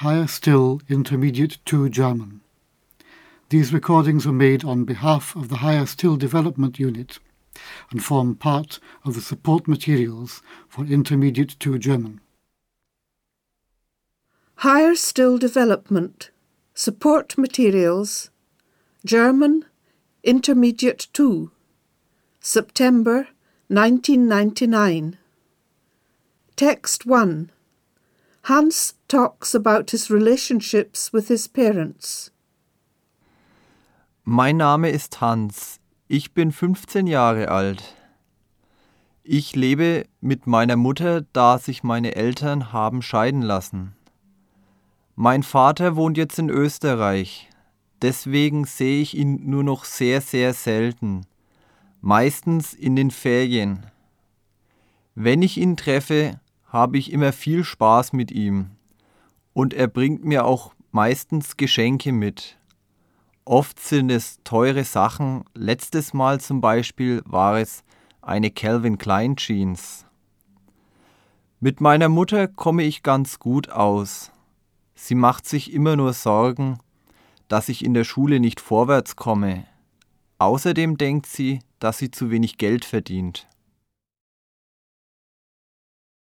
Higher Still Intermediate 2 German. These recordings were made on behalf of the Higher Still Development Unit and form part of the support materials for Intermediate 2 German. Higher Still Development, Support Materials, German, Intermediate 2, September 1999. Text 1. Hans talks about his relationships with his parents. Mein Name ist Hans. Ich bin 15 Jahre alt. Ich lebe mit meiner Mutter, da sich meine Eltern haben scheiden lassen. Mein Vater wohnt jetzt in Österreich. Deswegen sehe ich ihn nur noch sehr, sehr selten. Meistens in den Ferien. Wenn ich ihn treffe, habe ich immer viel Spaß mit ihm. Und er bringt mir auch meistens Geschenke mit. Oft sind es teure Sachen. Letztes Mal zum Beispiel war es eine Calvin Klein Jeans. Mit meiner Mutter komme ich ganz gut aus. Sie macht sich immer nur Sorgen, dass ich in der Schule nicht vorwärts komme. Außerdem denkt sie, dass sie zu wenig Geld verdient.